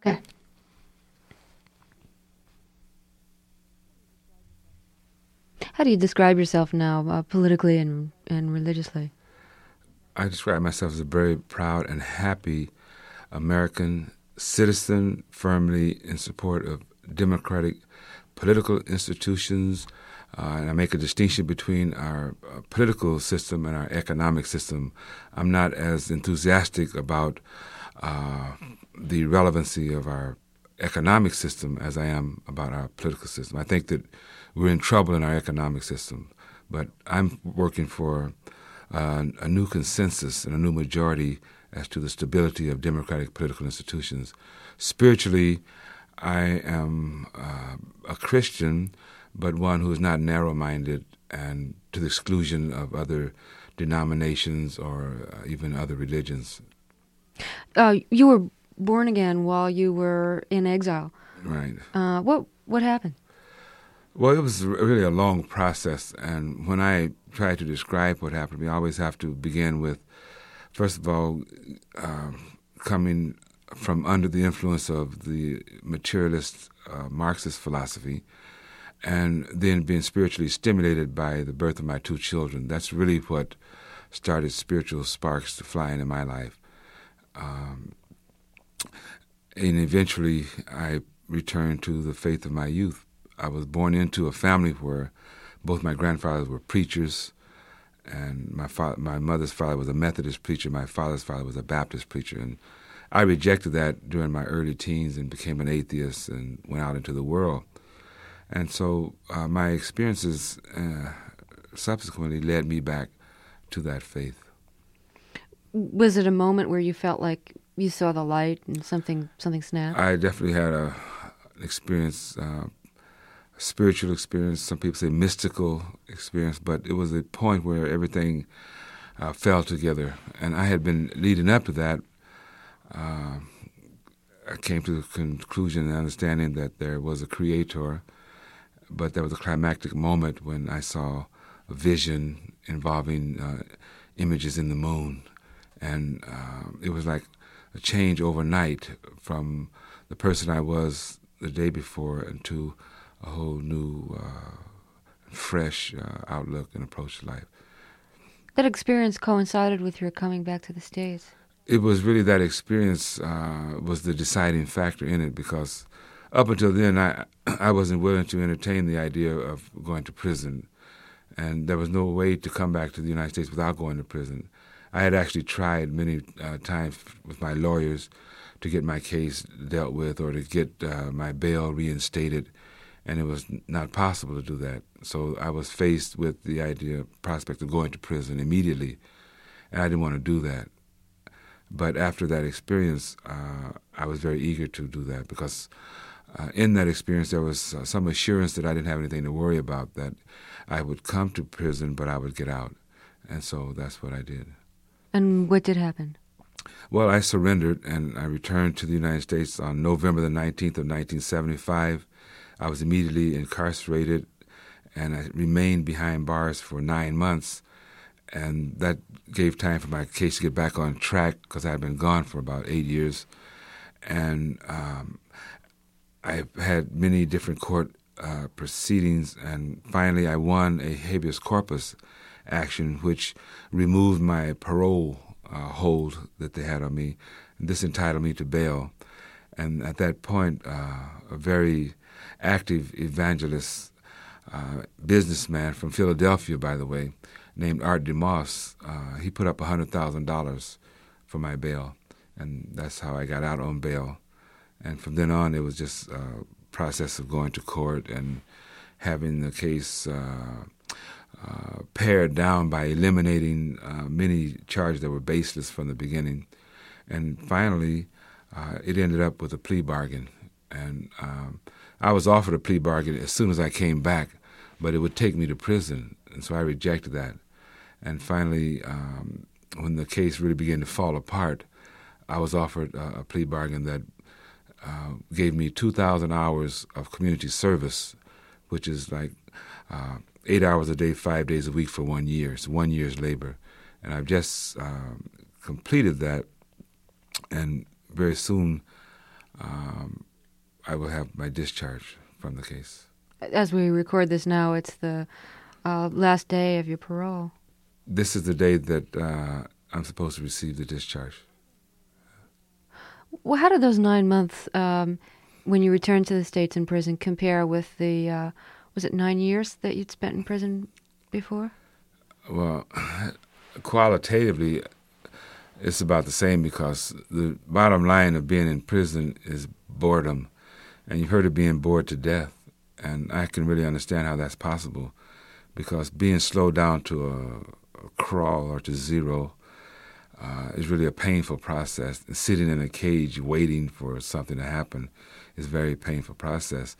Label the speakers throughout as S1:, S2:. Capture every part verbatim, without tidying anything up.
S1: Okay. How do you describe yourself now, uh, politically and, and religiously?
S2: I describe myself as a very proud and happy American citizen, firmly in support of democratic political institutions. Uh, and I make a distinction between our uh, political system and our economic system. I'm not as enthusiastic about uh, the relevancy of our economic system as I am about our political system. I think that we're in trouble in our economic system, but I'm working for uh, a new consensus and a new majority as to the stability of democratic political institutions. Spiritually, I am uh, a Christian, but one who is not narrow-minded and to the exclusion of other denominations or uh, even other religions.
S1: Uh, you were born again while you were in exile.
S2: Right.
S1: Uh, what what happened?
S2: Well, it was really a long process, and when I try to describe what happened to me, I always have to begin with, first of all, uh, coming from under the influence of the materialist uh, Marxist philosophy, and then being spiritually stimulated by the birth of my two children. That's really what started spiritual sparks to fly into my life. Um, and eventually, I returned to the faith of my youth. I was born into a family where both my grandfathers were preachers, and my fa- my mother's father was a Methodist preacher. My father's father was a Baptist preacher, and I rejected that during my early teens and became an atheist and went out into the world. And so uh, my experiences uh, subsequently led me back to that faith.
S1: Was it a moment where you felt like you saw the light and something something snapped?
S2: I definitely had a an experience, uh, a spiritual experience. Some people say mystical experience, but it was a point where everything uh, fell together. And I had been leading up to that. Uh, I came to the conclusion and understanding that there was a creator, but there was a climactic moment when I saw a vision involving uh, images in the moon. And uh, it was like a change overnight from the person I was the day before into a whole new, uh, fresh uh, outlook and approach to life.
S1: That experience coincided with your coming back to the States.
S2: It was really that experience uh, was the deciding factor in it, because up until then I I wasn't willing to entertain the idea of going to prison, and there was no way to come back to the United States without going to prison. I had actually tried many uh, times with my lawyers to get my case dealt with or to get uh, my bail reinstated, and it was not possible to do that. So I was faced with the idea, prospect of going to prison immediately, and I didn't want to do that. But after that experience, uh, I was very eager to do that, because uh, in that experience there was uh, some assurance that I didn't have anything to worry about, that I would come to prison but I would get out. And so that's what I did.
S1: And what did happen?
S2: Well, I surrendered and I returned to the United States on November the nineteenth of nineteen seventy-five. I was immediately incarcerated, and I remained behind bars for nine months. And that gave time for my case to get back on track, because I had been gone for about eight years. And um, I had many different court uh, proceedings, and finally I won a habeas corpus action which removed my parole uh, hold that they had on me. And this entitled me to bail. And at that point, uh, a very active evangelist, uh, businessman from Philadelphia, by the way, named Art DeMoss, uh, he put up one hundred thousand dollars for my bail, and that's how I got out on bail. And from then on, it was just a process of going to court and having the case uh, uh, pared down by eliminating uh, many charges that were baseless from the beginning. And finally, uh, it ended up with a plea bargain. And um, I was offered a plea bargain as soon as I came back, but it would take me to prison, and so I rejected that. And finally, um, when the case really began to fall apart, I was offered uh, a plea bargain that uh, gave me two thousand hours of community service, which is like uh, eight hours a day, five days a week for one year. It's one year's labor. And I've just um, completed that, and very soon um, I will have my discharge from the case.
S1: As we record this now, it's the uh, last day of your parole.
S2: This is the day that uh, I'm supposed to receive the discharge.
S1: Well, how did those nine months, um, when you returned to the States in prison, compare with the, uh, was it nine years that you'd spent in prison before?
S2: Well, qualitatively, it's about the same, because the bottom line of being in prison is boredom. And you've heard of being bored to death. And I can really understand how that's possible, because being slowed down to a, a crawl or to zero uh, is really a painful process. And sitting in a cage waiting for something to happen is a very painful process.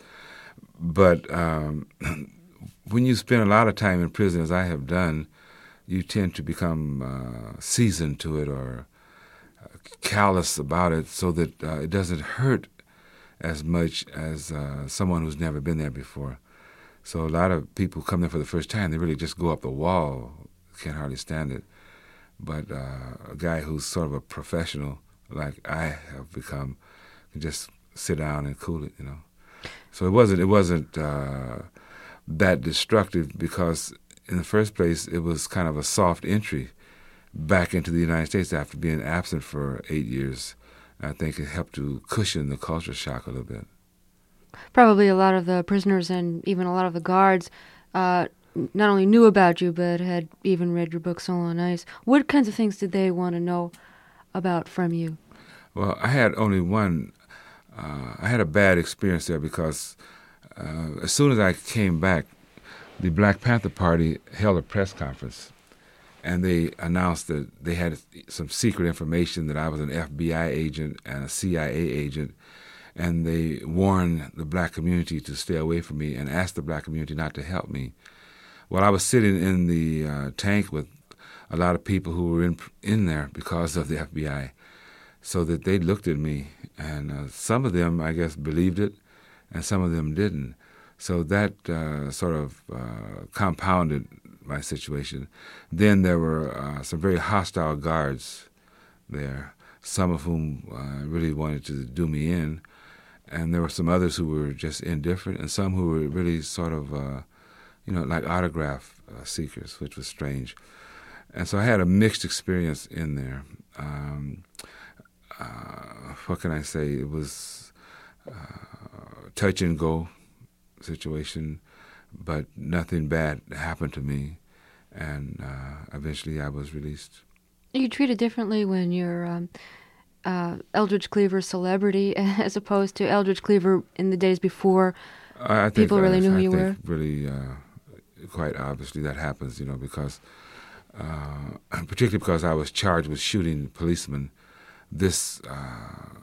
S2: But um, when you spend a lot of time in prison, as I have done, you tend to become uh, seasoned to it, or uh, callous about it, so that uh, it doesn't hurt as much as uh, someone who's never been there before. So a lot of people come there for the first time, they really just go up the wall, can't hardly stand it. But uh, a guy who's sort of a professional, like I have become, can just sit down and cool it, you know. So it wasn't it wasn't uh, that destructive, because in the first place it was kind of a soft entry back into the United States after being absent for eight years. I think it helped to cushion the culture shock a little bit.
S1: Probably a lot of the prisoners and even a lot of the guards uh, not only knew about you, but had even read your book, Soul on Ice. What kinds of things did they want to know about from you?
S2: Well, I had only one. Uh, I had a bad experience there, because uh, as soon as I came back, the Black Panther Party held a press conference, and they announced that they had some secret information that I was an F B I agent and a C I A agent, and they warned the black community to stay away from me and asked the black community not to help me. Well, I was sitting in the uh, tank with a lot of people who were in in there because of the F B I, so that they looked at me, and uh, some of them, I guess, believed it, and some of them didn't. So that uh, sort of uh, compounded my situation. Then there were uh, some very hostile guards there, some of whom uh, really wanted to do me in, and there were some others who were just indifferent, and some who were really sort of, uh, you know, like autograph uh, seekers, which was strange. And so I had a mixed experience in there. Um, uh, what can I say? It was uh, touch and go situation, but nothing bad happened to me, and uh, eventually I was released.
S1: Are you treated differently when you're um, uh, Eldridge Cleaver's celebrity as opposed to Eldridge Cleaver in the days before
S2: I, I think,
S1: people really
S2: uh,
S1: knew who
S2: I
S1: you
S2: think
S1: were?
S2: Really, uh, quite obviously that happens, you know, because uh, particularly because I was charged with shooting policemen. This, uh,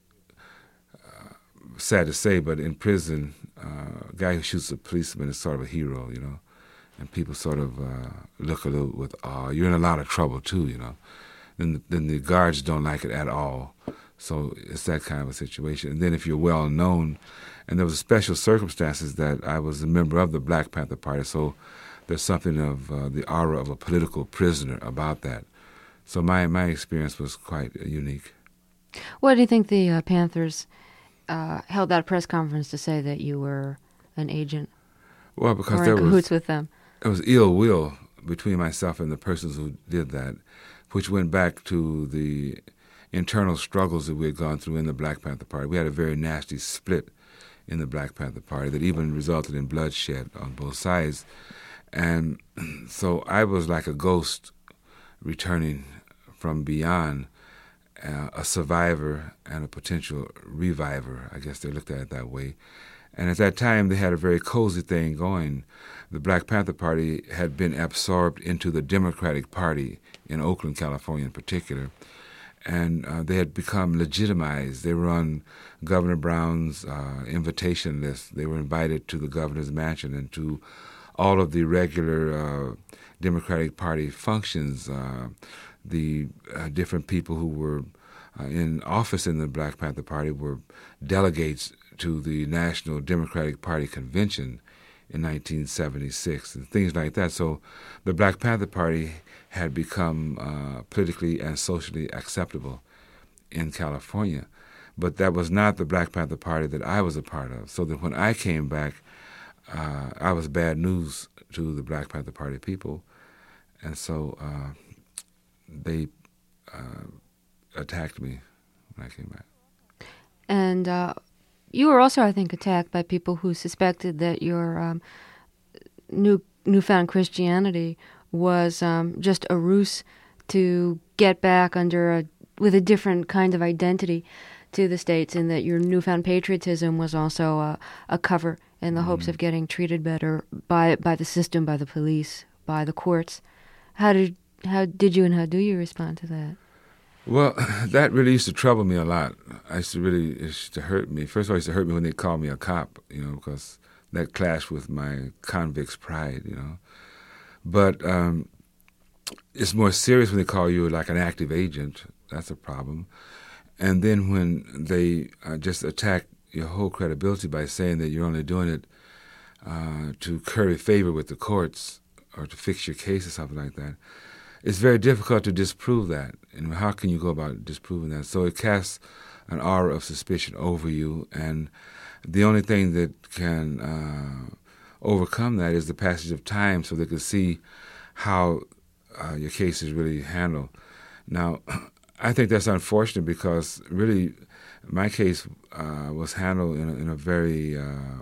S2: uh, sad to say, but in prison, uh, a guy who shoots a policeman is sort of a hero, you know, and people sort of uh, look a little with awe. You're in a lot of trouble too, you know. Then the, then the guards don't like it at all. So it's that kind of a situation. And then if you're well known, and there was special circumstances that I was a member of the Black Panther Party, so there's something of uh, the aura of a political prisoner about that. So my, my experience was quite uh, unique.
S1: What do you think the uh, Panthers uh, held that press conference to say that you were an agent?
S2: Well, because
S1: or
S2: there
S1: in cahoots
S2: was,
S1: with them?
S2: There was ill will between myself and the persons who did that, which went back to the internal struggles that we had gone through in the Black Panther Party. We had a very nasty split in the Black Panther Party that even resulted in bloodshed on both sides. And so I was like a ghost returning from beyond, uh, a survivor and a potential reviver. I guess they looked at it that way. And at that time, they had a very cozy thing going. The Black Panther Party had been absorbed into the Democratic Party in Oakland, California in particular. And uh, they had become legitimized. They were on Governor Brown's uh, invitation list. They were invited to the governor's mansion and to all of the regular uh, Democratic Party functions. Uh, the uh, different people who were uh, in office in the Black Panther Party were delegates to the National Democratic Party Convention in nineteen seventy-six and things like that. So the Black Panther Party had become uh, politically and socially acceptable in California. but that was not the Black Panther Party that I was a part of. So that when I came back, uh, I was bad news to the Black Panther Party people, and so uh, they uh, attacked me when I came back.
S1: And uh, you were also, I think, attacked by people who suspected that your um, new newfound Christianity was um, just a ruse to get back under a with a different kind of identity to the States, and that your newfound patriotism was also a, a cover in the mm. hopes of getting treated better by by the system, by the police, by the courts. How did how did you and how do you respond to that?
S2: Well, that really used to trouble me a lot. I used to really, it used to hurt me. First of all, it used to hurt me when they called me a cop, you know, because that clashed with my convict's pride, you know. But um, it's more serious when they call you like an active agent. That's a problem. And then when they uh, just attack your whole credibility by saying that you're only doing it uh, to curry favor with the courts or to fix your case or something like that, it's very difficult to disprove that. And how can you go about disproving that? So it casts an aura of suspicion over you, and the only thing that can uh, overcome that is the passage of time, so they can see how uh, your case is really handled. Now, I think that's unfortunate because really my case uh, was handled in a, in a very, uh,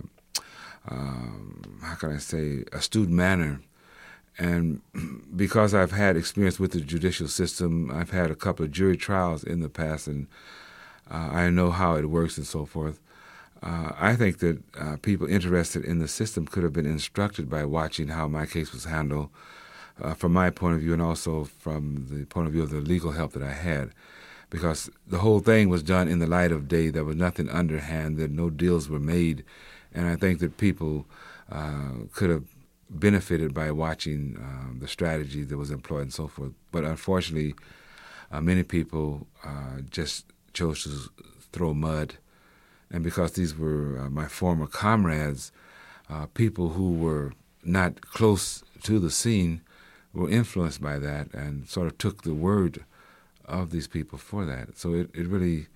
S2: um, how can I say, astute manner. And because I've had experience with the judicial system, I've had a couple of jury trials in the past, and uh, I know how it works and so forth. Uh, I think that uh, people interested in the system could have been instructed by watching how my case was handled uh, from my point of view, and also from the point of view of the legal help that I had, because the whole thing was done in the light of day. There was nothing underhand. That no deals were made, and I think that people uh, could have benefited by watching uh, the strategy that was employed and so forth. But unfortunately, uh, many people uh, just chose to throw mud. And because these were uh, my former comrades, uh, people who were not close to the scene were influenced by that and sort of took the word of these people for that. So it, it really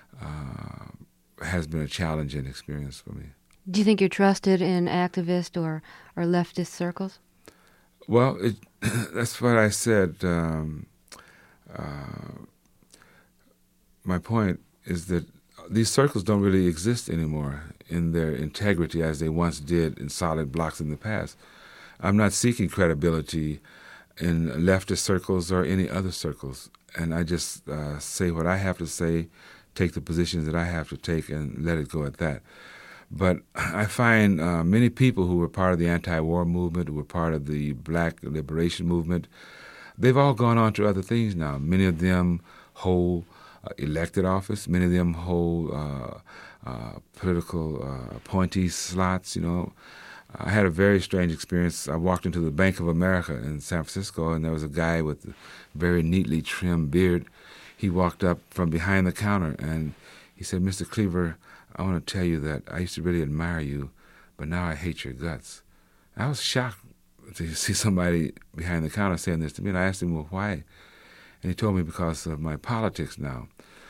S2: uh, has been a challenging experience for me.
S1: Do you think you're trusted in activist or, or leftist circles?
S2: Well, it, that's what I said. Um, uh, my point is that these circles don't really exist anymore in their integrity as they once did in solid blocks in the past. I'm not seeking credibility in leftist circles or any other circles, and I just uh, say what I have to say, take the positions that I have to take, and let it go at that. But I find uh, many people who were part of the anti-war movement, who were part of the black liberation movement, they've all gone on to other things now. Many of them hold uh, elected office. Many of them hold uh, uh, political uh, appointee slots, you know. I had a very strange experience. I walked into the Bank of America in San Francisco, and there was a guy with a very neatly trimmed beard. He walked up from behind the counter, and he said, "Mister Cleaver, I want to tell you that I used to really admire you, but now I hate your guts." I was shocked to see somebody behind the counter saying this to me, and I asked him, well, why? And he told me because of my politics now.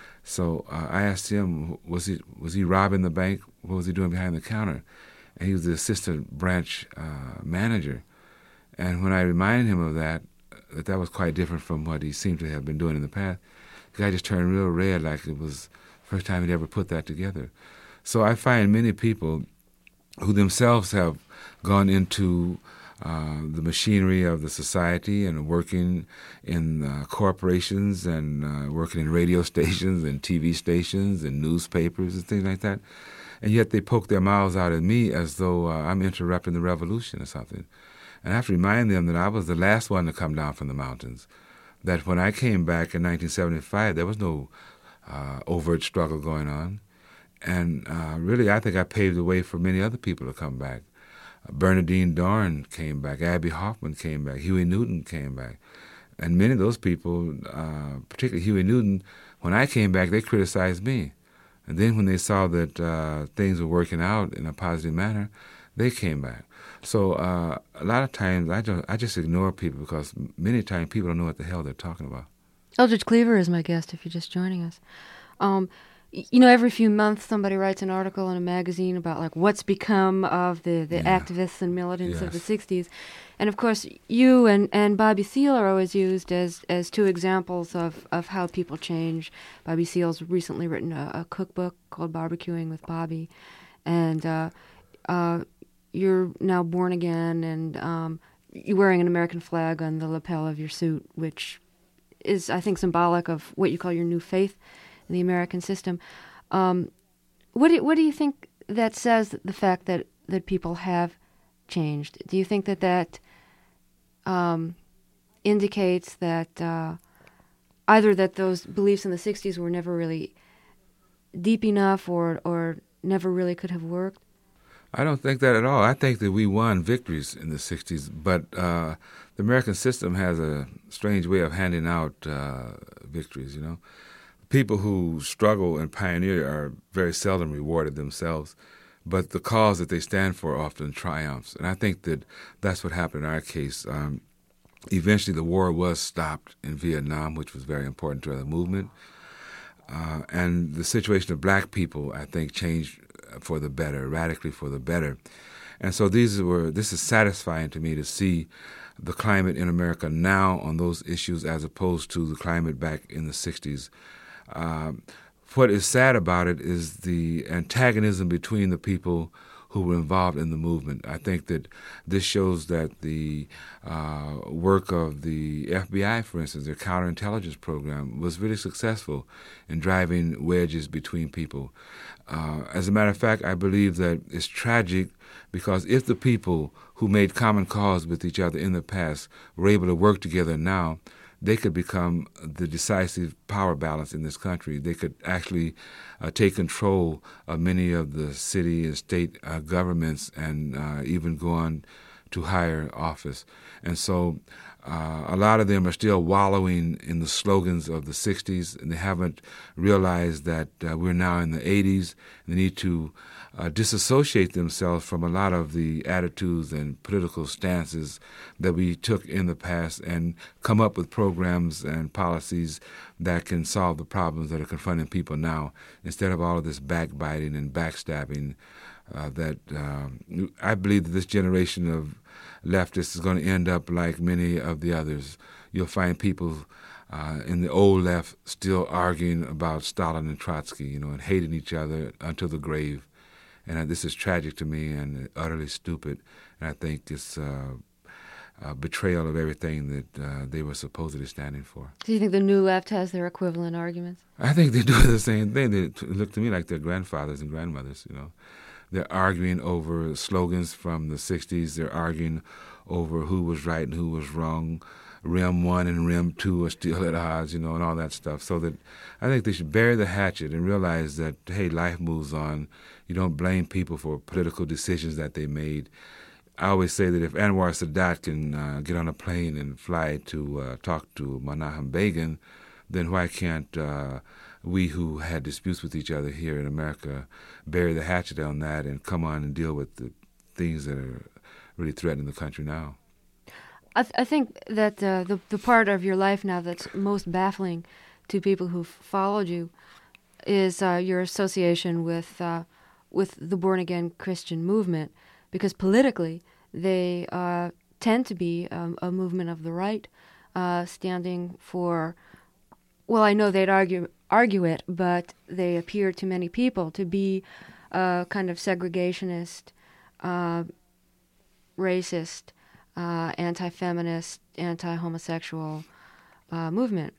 S2: So uh, I asked him, was he was he robbing the bank? What was he doing behind the counter? And he was the assistant branch uh, manager. And when I reminded him of that, that that was quite different from what he seemed to have been doing in the past, the guy just turned real red, like it was the first time he'd ever put that together. So I find many people who themselves have gone into uh, the machinery of the society and working in uh, corporations and uh, working in radio stations and T V stations and newspapers and things like that. And yet they poke their mouths out at me as though uh, I'm interrupting the revolution or something. And I have to remind them that I was the last one to come down from the mountains, that when I came back in nineteen seventy-five, there was no uh, overt struggle going on. And uh, really, I think I paved the way for many other people to come back. Uh, Bernardine Dohrn came back. Abby Hoffman came back. Huey Newton came back. And many of those people, uh, particularly Huey Newton, when I came back, they criticized me. And then when they saw that uh, things were working out in a positive manner, they came back. So uh, a lot of times I just, I just ignore people because many times people don't know what the hell they're talking about.
S1: Eldridge Cleaver is my guest if you're just joining us. Um, y- you know, every few months somebody writes an article in a magazine about like what's become of the, the
S2: Yeah.
S1: activists and militants of the
S2: Yes.
S1: sixties. And of course, you and, and Bobby Seale are always used as, as two examples of, of how people change. Bobby Seale's recently written a, a cookbook called Barbecuing with Bobby. And uh, uh, you're now born again, and um, you're wearing an American flag on the lapel of your suit, which is, I think, symbolic of what you call your new faith in the American system. Um, what do what do you think that says? The fact that, that people have changed. Do you think that that um, indicates that uh, either that those beliefs in the sixties were never really deep enough, or or never really could have worked?
S2: I don't think that at all. I think that we won victories in the sixties, but uh, the American system has a strange way of handing out uh, victories, you know. People who struggle and pioneer are very seldom rewarded themselves, but the cause that they stand for often triumphs. And I think that that's what happened in our case. Um, eventually, the war was stopped in Vietnam, which was very important to the movement. Uh, and the situation of black people, I think, changed for the better, radically for the better. And so these were. This is satisfying to me to see the climate in America now on those issues as opposed to the climate back in the sixties. Um, what is sad about it is the antagonism between the people who were involved in the movement. I think that this shows that the uh, work of the F B I, for instance, their counterintelligence program, was really successful in driving wedges between people. Uh, as a matter of fact, I believe that it's tragic because if the people who made common cause with each other in the past were able to work together now, they could become the decisive power balance in this country. They could actually uh, take control of many of the city and state uh, governments and uh, even go on to higher office. And so uh, a lot of them are still wallowing in the slogans of the sixties, and they haven't realized that uh, we're now in the eighties. They need to uh, disassociate themselves from a lot of the attitudes and political stances that we took in the past and come up with programs and policies that can solve the problems that are confronting people now, instead of all of this backbiting and backstabbing uh, that um, I believe that this generation of leftists is going to end up like many of the others. You'll find people uh, in the old left still arguing about Stalin and Trotsky, you know, and hating each other until the grave. And uh, this is tragic to me and utterly stupid. And I think it's uh, a betrayal of everything that uh, they were supposedly standing for.
S1: Do you think the new left has their equivalent arguments?
S2: I think they do the same thing. They t- look to me like their grandfathers and grandmothers, you know. They're arguing over slogans from the sixties. They're arguing over who was right and who was wrong. Rim one and Rim two are still at odds, you know, and all that stuff. So that I think they should bury the hatchet and realize that, hey, life moves on. You don't blame people for political decisions that they made. I always say that if Anwar Sadat can uh, get on a plane and fly to uh, talk to Menachem Begin, then why can't uh, we who had disputes with each other here in America bury the hatchet on that and come on and deal with the things that are really threatening the country now?
S1: I, th- I think that uh, the the part of your life now that's most baffling to people who've followed you is uh, your association with uh, with the born again Christian movement, because politically they uh, tend to be um, a movement of the right, uh, standing for. Well, I know they'd argue argue it, but they appear to many people to be a kind of segregationist, uh, racist, uh, anti-feminist, anti-homosexual uh, movement.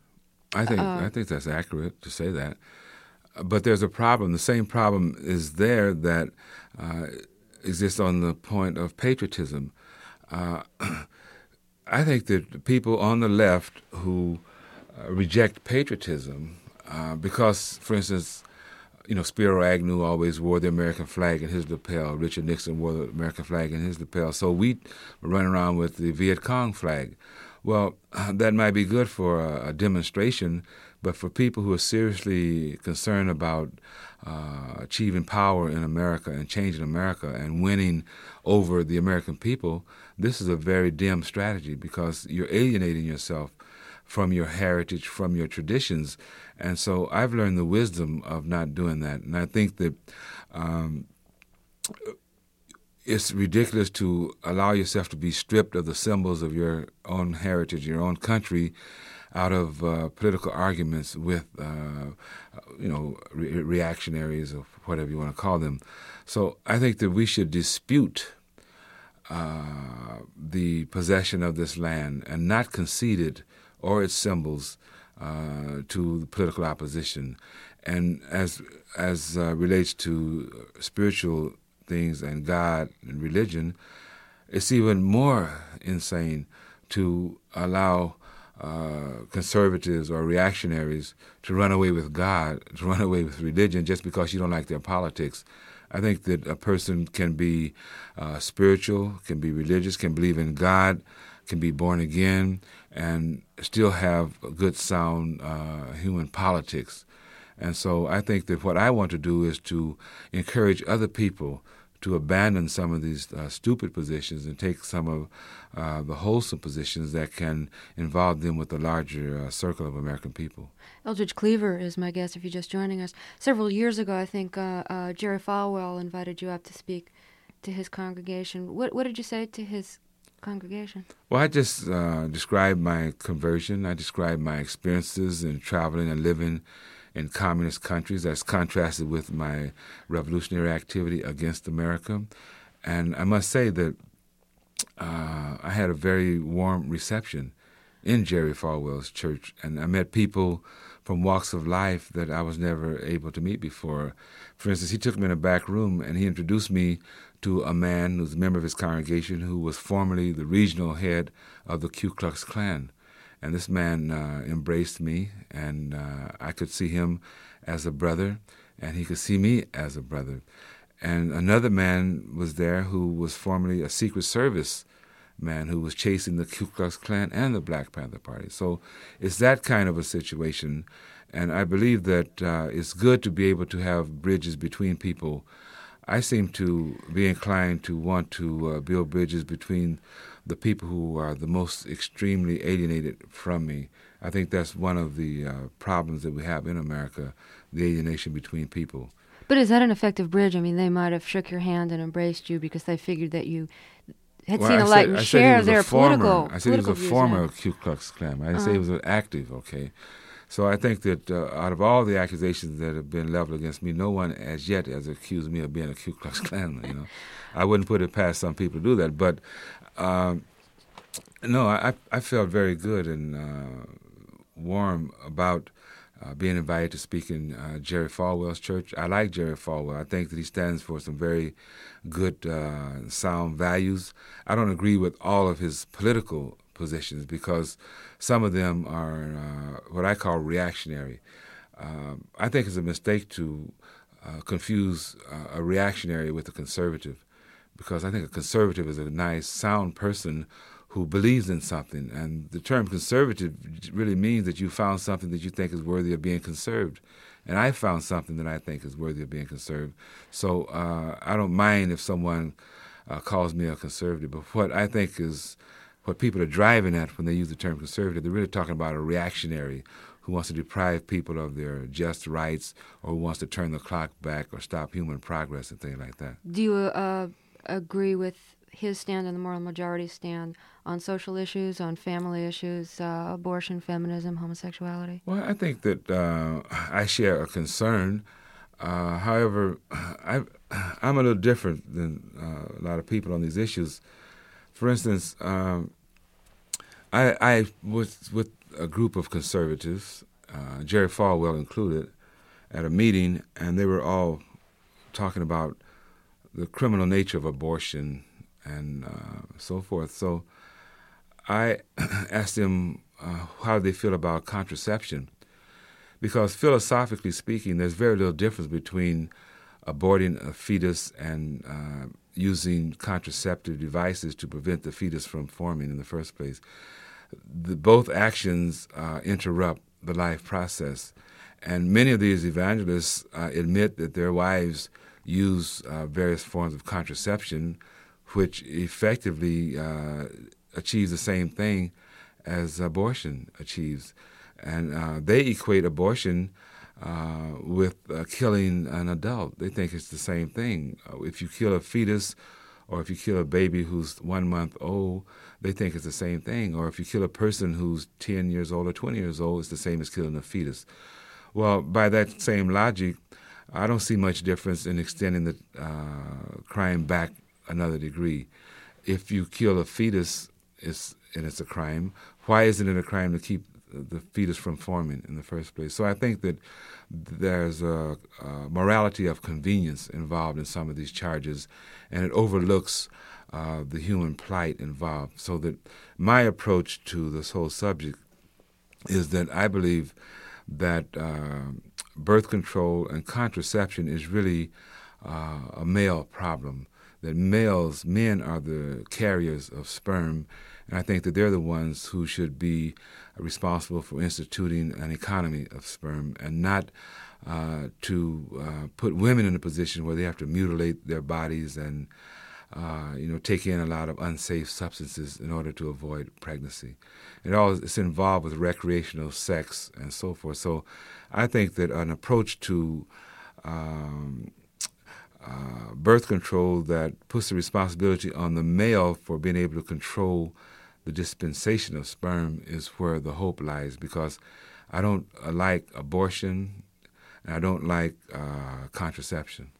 S2: I think
S1: Uh,
S2: I think that's accurate to say that. But there's a problem. The same problem is there that uh, exists on the point of patriotism. Uh, I think that people on the left who uh, reject patriotism uh, because, for instance, you know, Spiro Agnew always wore the American flag in his lapel. Richard Nixon wore the American flag in his lapel. So we run around with the Viet Cong flag. Well, that might be good for a, a demonstration, but for people who are seriously concerned about uh, achieving power in America and changing America and winning over the American people, this is a very dim strategy because you're alienating yourself from your heritage, from your traditions, And so I've learned the wisdom of not doing that. And I think that um, it's ridiculous to allow yourself to be stripped of the symbols of your own heritage, your own country, out of uh, political arguments with, uh, you know, re- reactionaries or whatever you want to call them. So I think that we should dispute uh, the possession of this land and not concede it or its symbols uh, to the political opposition. And as as uh, relates to spiritual things and God and religion, it's even more insane to allow uh, conservatives or reactionaries to run away with God, to run away with religion just because you don't like their politics. I think that a person can be uh, spiritual, can be religious, can believe in God, can be born again, and still have a good, sound uh, human politics. And so I think that what I want to do is to encourage other people to abandon some of these uh, stupid positions and take some of uh, the wholesome positions that can involve them with the larger uh, circle of American people.
S1: Eldridge Cleaver is my guest if you're just joining us. Several years ago, I think uh, uh, Jerry Falwell invited you up to speak to his congregation. What, what did you say to his congregation?
S2: Well, I just uh, described my conversion. I described my experiences in traveling and living in communist countries as contrasted with my revolutionary activity against America. And I must say that uh, I had a very warm reception in Jerry Falwell's church, and I met people from walks of life that I was never able to meet before. For instance, he took me in a back room and he introduced me to a man who's a member of his congregation who was formerly the regional head of the Ku Klux Klan. And this man uh, embraced me, and uh, I could see him as a brother, and he could see me as a brother. And another man was there who was formerly a Secret Service man who was chasing the Ku Klux Klan and the Black Panther Party. So it's that kind of a situation, and I believe that uh, it's good to be able to have bridges between people. I seem to be inclined to want to uh, build bridges between the people who are the most extremely alienated from me. I think that's one of the uh, problems that we have in America, the alienation between people.
S1: But is that an effective bridge? I mean, they might have shook your hand and embraced you because they figured that you had
S2: well,
S1: seen
S2: I
S1: a light
S2: said,
S1: and
S2: I
S1: share of their
S2: former,
S1: political
S2: I said he was a
S1: views,
S2: former
S1: yeah.
S2: Ku Klux Klan. I didn't
S1: Uh-huh.
S2: say he was an active, okay? So I think that uh, out of all the accusations that have been leveled against me, no one as yet has accused me of being a Ku Klux Klan. You know, I wouldn't put it past some people to do that. But um, no, I, I felt very good and uh, warm about uh, being invited to speak in uh, Jerry Falwell's church. I like Jerry Falwell. I think that he stands for some very good, uh, sound values. I don't agree with all of his political positions because some of them are uh, what I call reactionary. Um, I think it's a mistake to uh, confuse uh, a reactionary with a conservative, because I think a conservative is a nice, sound person who believes in something. And the term conservative really means that you found something that you think is worthy of being conserved. And I found something that I think is worthy of being conserved. So uh, I don't mind if someone uh, calls me a conservative, but what I think is what people are driving at when they use the term conservative, they're really talking about a reactionary who wants to deprive people of their just rights, or who wants to turn the clock back or stop human progress and things like that.
S1: Do you uh, agree with his stand and the moral majority stand on social issues, on family issues, uh, abortion, feminism, homosexuality?
S2: Well, I think that uh, I share a concern. Uh, however, I, I'm a little different than uh, a lot of people on these issues. For instance, um, I, I was with a group of conservatives, uh, Jerry Falwell included, at a meeting, and they were all talking about the criminal nature of abortion and uh, so forth. So I asked them uh, how they feel about contraception, because philosophically speaking, there's very little difference between aborting a fetus and uh, using contraceptive devices to prevent the fetus from forming in the first place. The, both actions uh, interrupt the life process. And many of these evangelists uh, admit that their wives use uh, various forms of contraception, which effectively uh, achieves the same thing as abortion achieves. And uh, they equate abortion uh, with uh, killing an adult. They think it's the same thing. Uh, if you kill a fetus or if you kill a baby who's one month old, they think it's the same thing. Or if you kill a person who's ten years old or twenty years old, it's the same as killing a fetus. Well, by that same logic, I don't see much difference in extending the uh, crime back another degree. If you kill a fetus it's, and it's a crime, why isn't it a crime to keep the fetus from forming in the first place? So I think that there's a, a morality of convenience involved in some of these charges, and it overlooks uh, the human plight involved. So that my approach to this whole subject is that I believe that uh, birth control and contraception is really uh, a male problem, that males, men are the carriers of sperm, and I think that they're the ones who should be responsible for instituting an economy of sperm, and not uh, to uh, put women in a position where they have to mutilate their bodies and uh, you know, take in a lot of unsafe substances in order to avoid pregnancy. It all it's involved with recreational sex and so forth. So I think that an approach to um, uh, birth control that puts the responsibility on the male for being able to control the dispensation of sperm is where the hope lies, because I don't uh, like abortion and I don't like uh, contraception.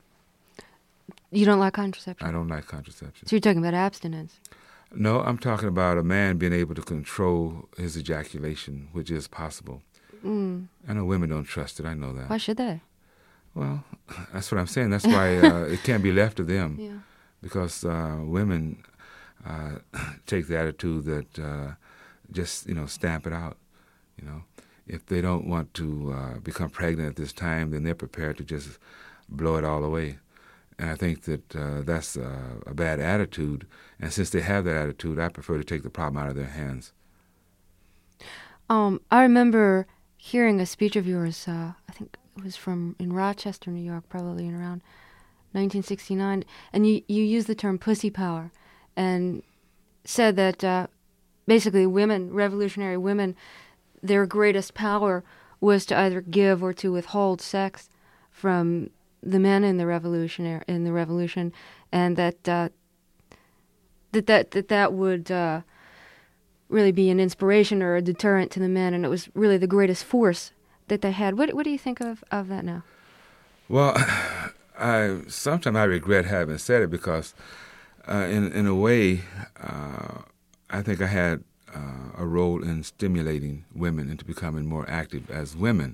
S1: You don't like contraception?
S2: I don't like contraception.
S1: So you're talking about abstinence?
S2: No, I'm talking about a man being able to control his ejaculation, which is possible.
S1: Mm.
S2: I know women don't trust it. I know that.
S1: Why should they?
S2: Well, that's what I'm saying. That's why uh, it can't be left to them.
S1: Yeah.
S2: Because uh, women uh, take the attitude that uh, just, you know, stamp it out. You know, if they don't want to uh, become pregnant at this time, then they're prepared to just blow it all away. And I think that uh, that's uh, a bad attitude. And since they have that attitude, I prefer to take the problem out of their hands.
S1: Um, I remember hearing a speech of yours, uh, I think it was from in Rochester, New York, probably in around nineteen sixty-nine, and you, you used the term pussy power and said that uh, basically women, revolutionary women, their greatest power was to either give or to withhold sex from the men in the revolutionary in the revolution, and that uh, that that that that would uh, really be an inspiration or a deterrent to the men, and it was really the greatest force that they had. What what do you think of, of that now?
S2: Well, I sometimes I regret having said it, because uh, in in a way uh, I think I had uh, a role in stimulating women into becoming more active as women.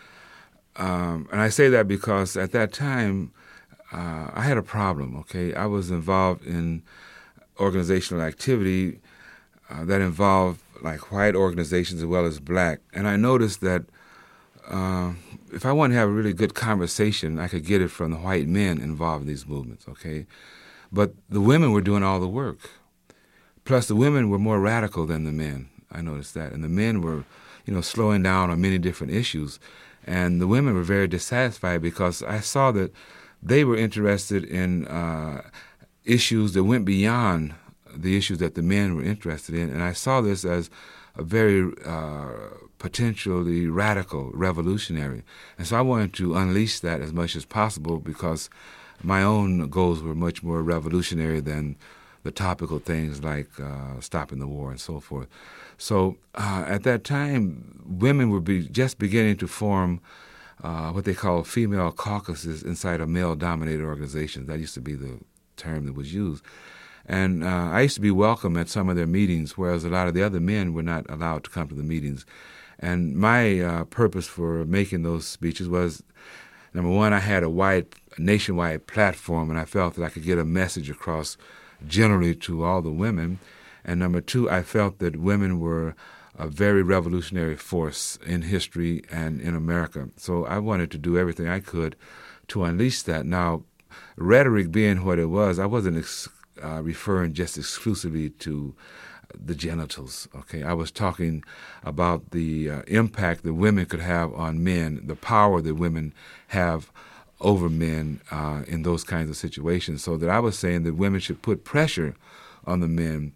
S2: Um, and I say that because at that time, uh, I had a problem, okay? I was involved in organizational activity uh, that involved like white organizations as well as black. And I noticed that uh, if I wanted to have a really good conversation, I could get it from the white men involved in these movements, okay? But the women were doing all the work. Plus, the women were more radical than the men. I noticed that. And the men were, you know, slowing down on many different issues. And the women were very dissatisfied because I saw that they were interested in uh, issues that went beyond the issues that the men were interested in. And I saw this as a very uh, potentially radical, revolutionary. And so I wanted to unleash that as much as possible, because my own goals were much more revolutionary than the topical things like uh, stopping the war and so forth. So uh, at that time, women were be just beginning to form uh, what they call female caucuses inside of male-dominated organizations. That used to be the term that was used. And uh, I used to be welcome at some of their meetings, whereas a lot of the other men were not allowed to come to the meetings. And my uh, purpose for making those speeches was, number one, I had a wide, nationwide platform, and I felt that I could get a message across generally to all the women. And number two, I felt that women were a very revolutionary force in history and in America. So I wanted to do everything I could to unleash that. Now, rhetoric being what it was, I wasn't ex- uh, referring just exclusively to the genitals, okay? I was talking about the uh, impact that women could have on men, the power that women have over men uh, in those kinds of situations, so that I was saying that women should put pressure on the men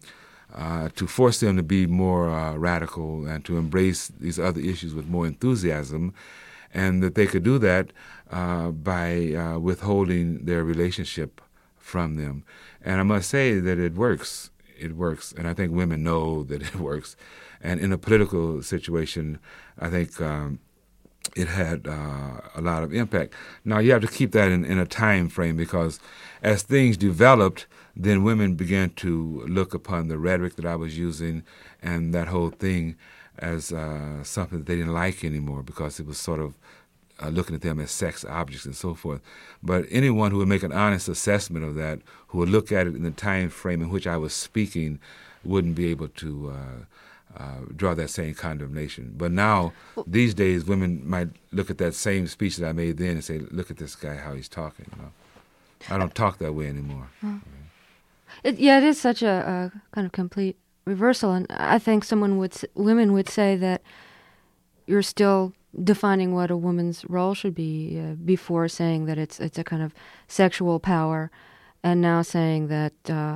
S2: uh, to force them to be more uh, radical and to embrace these other issues with more enthusiasm, and that they could do that uh, by uh, withholding their relationship from them. And I must say that it works. It works, and I think women know that it works. And in a political situation, I think um, it had uh, a lot of impact. Now, you have to keep that in, in a time frame, because as things developed, then women began to look upon the rhetoric that I was using and that whole thing as uh, something that they didn't like anymore, because it was sort of uh, looking at them as sex objects and so forth. But anyone who would make an honest assessment of that, who would look at it in the time frame in which I was speaking, wouldn't be able to uh, uh, draw that same condemnation. But now, these days, women might look at that same speech that I made then and say, look at this guy, how he's talking. You know, I don't talk that way anymore.
S1: Huh. It, yeah, it is such a, a kind of complete reversal, and I think someone would, women would say that you're still defining what a woman's role should be uh, before saying that it's it's a kind of sexual power, and now saying that uh,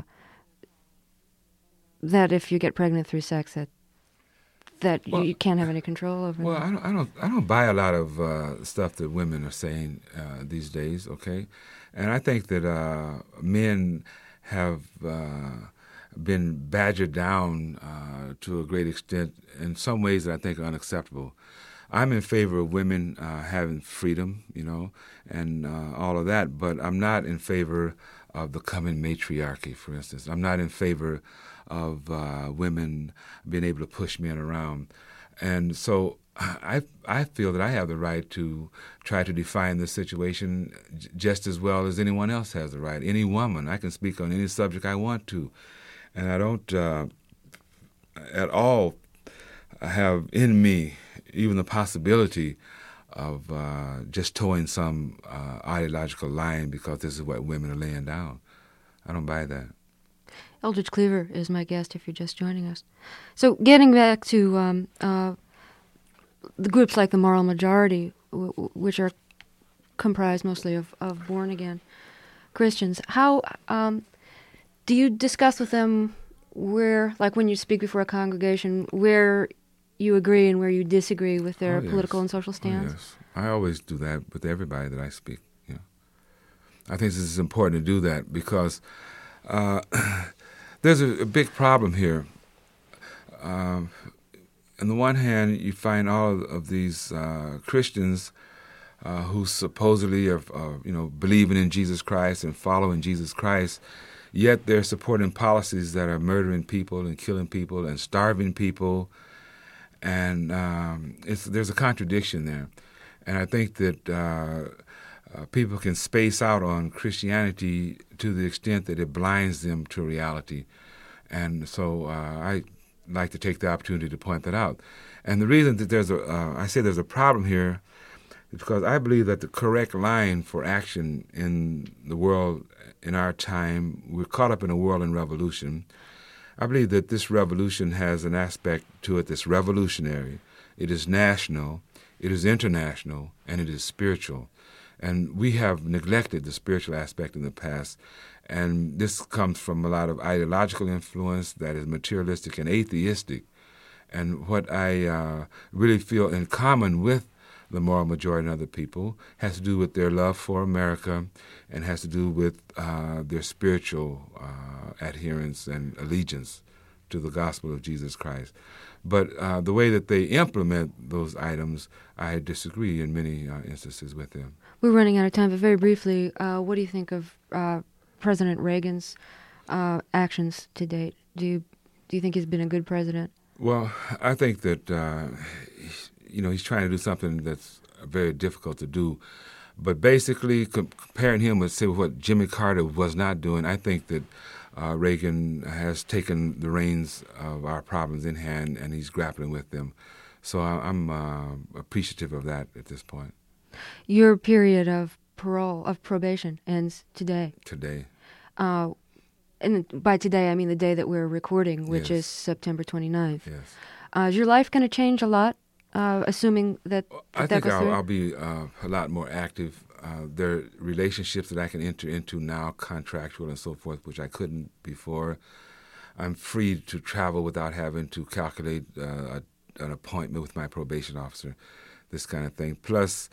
S1: that if you get pregnant through sex, that that well, you, you can't have any control over.
S2: Well,
S1: that.
S2: I don't, I don't, I don't buy a lot of uh, stuff that women are saying uh, these days. Okay, and I think that uh, men have uh, been badgered down uh, to a great extent in some ways that I think are unacceptable. I'm in favor of women uh, having freedom, you know, and uh, all of that, but I'm not in favor of the coming matriarchy, for instance. I'm not in favor of uh, women being able to push men around. And so I I feel that I have the right to try to define this situation j- just as well as anyone else has the right. Any woman, I can speak on any subject I want to. And I don't uh, at all have in me even the possibility of uh, just towing some uh, ideological line because this is what women are laying down. I don't buy that.
S1: Eldridge Cleaver is my guest if you're just joining us. So getting back to um, uh, the groups like the Moral Majority, w- w- which are comprised mostly of, of born-again Christians, how um, do you discuss with them where, like when you speak before a congregation, where you agree and where you disagree with their
S2: oh, yes.
S1: political and social stance?
S2: Oh, yes. I always do that with everybody that I speak. You know, I think this is important to do that because uh, there's a, a big problem here. Um, on the one hand, you find all of these uh, Christians uh, who supposedly are, uh, you know, believing in Jesus Christ and following Jesus Christ, yet they're supporting policies that are murdering people and killing people and starving people. And um, it's, there's a contradiction there. And I think that uh, uh, people can space out on Christianity to the extent that it blinds them to reality. And so uh, I like to take the opportunity to point that out. And the reason that there's a, uh, I say there's a problem here is because I believe that the correct line for action in the world in our time, we're caught up in a world in revolution. I believe that this revolution has an aspect to it that's revolutionary. It is national, it is international, and it is spiritual. And we have neglected the spiritual aspect in the past. And this comes from a lot of ideological influence that is materialistic and atheistic. And what I uh, really feel in common with the moral majority and other people has to do with their love for America and has to do with uh, their spiritual uh, adherence and allegiance to the gospel of Jesus Christ. But uh, the way that they implement those items, I disagree in many uh, instances with them.
S1: We're running out of time, but very briefly, uh, what do you think of uh, President Reagan's uh, actions to date? Do you, do you think he's been a good president?
S2: Well, I think that uh, you know, he's trying to do something that's very difficult to do. But basically, comparing him with, say, what Jimmy Carter was not doing, I think that uh, Reagan has taken the reins of our problems in hand, and he's grappling with them. So I'm uh, appreciative of that at this point.
S1: Your period of parole, of probation, ends today.
S2: Today.
S1: Uh, and by today, I mean the day that we're recording, which
S2: yes.
S1: is September twenty-ninth.
S2: Yes.
S1: Uh, is your life going to change a lot? Uh, assuming that, that
S2: I
S1: that
S2: think
S1: goes
S2: I'll,
S1: through?
S2: I'll be uh, a lot more active. Uh, there are relationships that I can enter into now, contractual and so forth, which I couldn't before. I'm free to travel without having to calculate uh, a, an appointment with my probation officer, this kind of thing. Plus,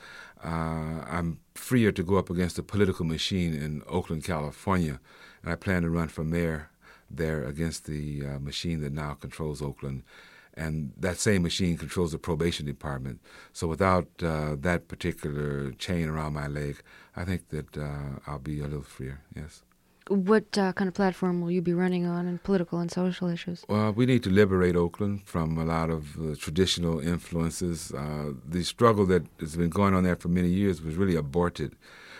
S2: uh, I'm freer to go up against the political machine in Oakland, California, and I plan to run for mayor there against the uh, machine that now controls Oakland. And that same machine controls the probation department. So without uh, that particular chain around my leg, I think that uh, I'll be a little freer, yes.
S1: What uh, kind of platform will you be running on in political and social issues?
S2: Well, we need to liberate Oakland from a lot of uh, traditional influences. Uh, the struggle that has been going on there for many years was really aborted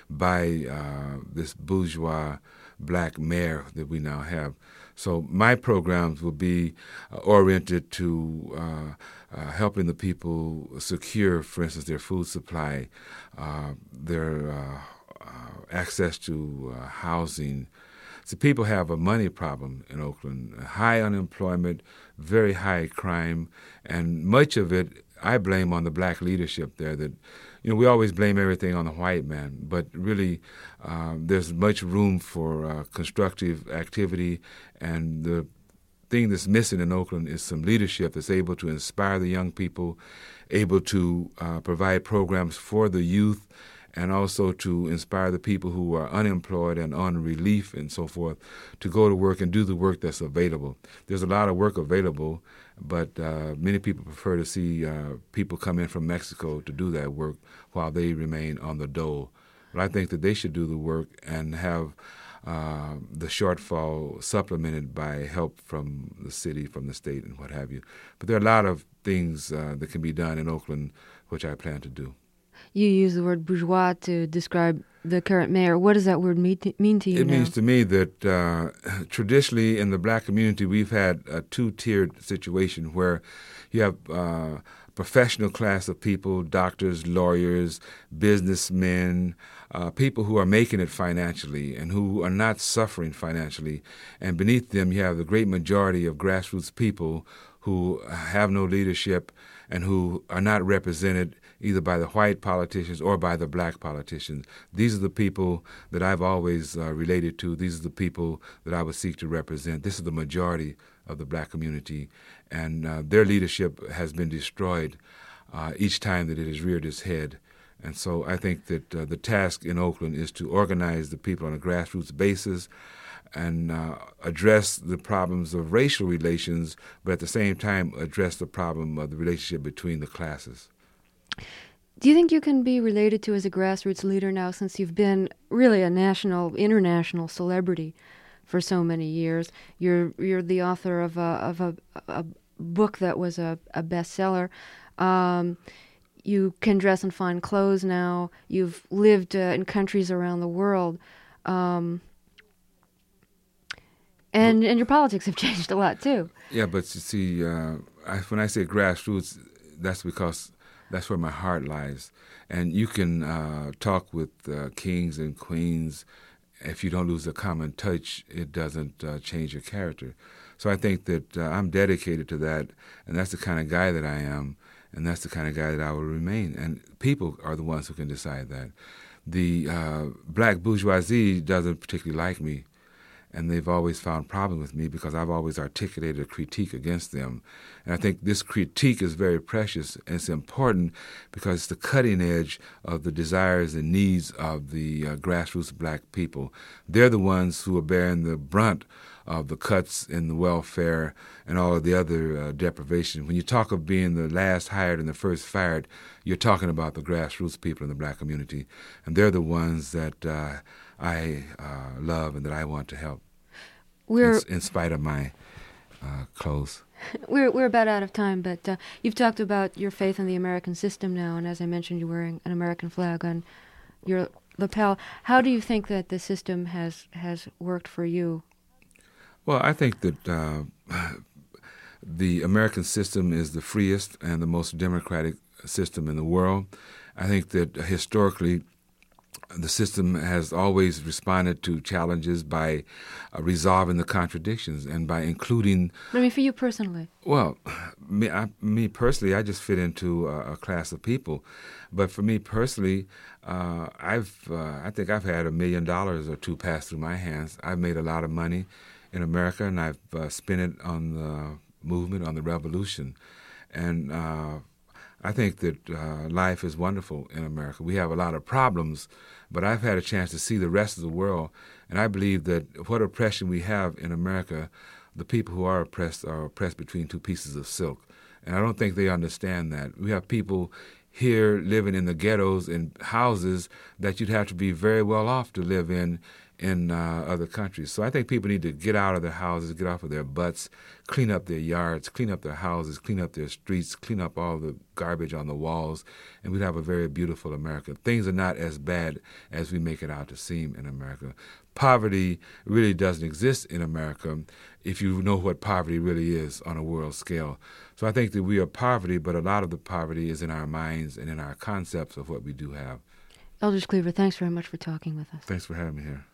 S2: by uh, this bourgeois black mayor that we now have. So my programs will be uh, oriented to uh, uh, helping the people secure, for instance, their food supply, uh, their uh, uh, access to uh, housing. So people have a money problem in Oakland, high unemployment, very high crime, and much of it I blame on the black leadership there. That, you know, we always blame everything on the white man, but really um, there's much room for uh, constructive activity, and the thing that's missing in Oakland is some leadership that's able to inspire the young people, able to uh, provide programs for the youth, and also to inspire the people who are unemployed and on relief and so forth to go to work and do the work that's available. There's a lot of work available, but uh, many people prefer to see uh, people come in from Mexico to do that work while they remain on the dole. But I think that they should do the work and have uh, the shortfall supplemented by help from the city, from the state, and what have you. But there are a lot of things uh, that can be done in Oakland, which I plan to do.
S1: You use the word bourgeois to describe the current mayor. What does that word mean to, mean to you
S2: It
S1: now?
S2: means to me that uh, traditionally in the black community we've had a two-tiered situation where you have uh, a professional class of people, doctors, lawyers, businessmen, uh, people who are making it financially and who are not suffering financially. And beneath them you have the great majority of grassroots people who have no leadership and who are not represented either by the white politicians or by the black politicians. These are the people that I've always uh, related to. These are the people that I would seek to represent. This is the majority of the black community, and uh, their leadership has been destroyed uh, each time that it has reared its head. And so I think that uh, the task in Oakland is to organize the people on a grassroots basis and uh, address the problems of racial relations, but at the same time address the problem of the relationship between the classes.
S1: Do you think you can be related to as a grassroots leader now, since you've been really a national, international celebrity for so many years? You're you're the author of a of a, a book that was a, a bestseller. Um, you can dress in fine clothes now. You've lived uh, in countries around the world. Um, And and your politics have changed a lot, too.
S2: Yeah, but you see, uh, I, when I say grassroots, that's because that's where my heart lies. And you can uh, talk with uh, kings and queens. If you don't lose a common touch, it doesn't uh, change your character. So I think that uh, I'm dedicated to that, and that's the kind of guy that I am, and that's the kind of guy that I will remain. And people are the ones who can decide that. The uh, black bourgeoisie doesn't particularly like me, and they've always found problems with me because I've always articulated a critique against them. And I think this critique is very precious, and it's important because it's the cutting edge of the desires and needs of the uh, grassroots black people. They're the ones who are bearing the brunt of the cuts in the welfare and all of the other uh, deprivation. When you talk of being the last hired and the first fired, you're talking about the grassroots people in the black community, and they're the ones that uh, I uh, love and that I want to help.
S1: We're
S2: in, in spite of my uh, clothes.
S1: We're we're about out of time, but uh, you've talked about your faith in the American system now, and as I mentioned, you're wearing an American flag on your lapel. How do you think that the system has has worked for you?
S2: Well, I think that uh, the American system is the freest and the most democratic system in the world. I think that historically, the system has always responded to challenges by uh, resolving the contradictions and by including...
S1: I mean, for you personally.
S2: Well, me, I, me personally, I just fit into a, a class of people. But for me personally, uh, I've uh, I think I've had a million dollars or two pass through my hands. I've made a lot of money in America, and I've uh, spent it on the movement, on the revolution. And uh, I think that uh, life is wonderful in America. We have a lot of problems, but I've had a chance to see the rest of the world, and I believe that what oppression we have in America, the people who are oppressed are oppressed between two pieces of silk. And I don't think they understand that. We have people here living in the ghettos in houses that you'd have to be very well off to live in in uh, other countries. So I think people need to get out of their houses, get off of their butts, clean up their yards, clean up their houses, clean up their streets, clean up all the garbage on the walls, and we'd have a very beautiful America. Things are not as bad as we make it out to seem in America. Poverty really doesn't exist in America if you know what poverty really is on a world scale. So I think that we are poverty, but a lot of the poverty is in our minds and in our concepts of what we do have.
S1: Eldridge Cleaver, thanks very much for talking with us.
S2: Thanks for having me here.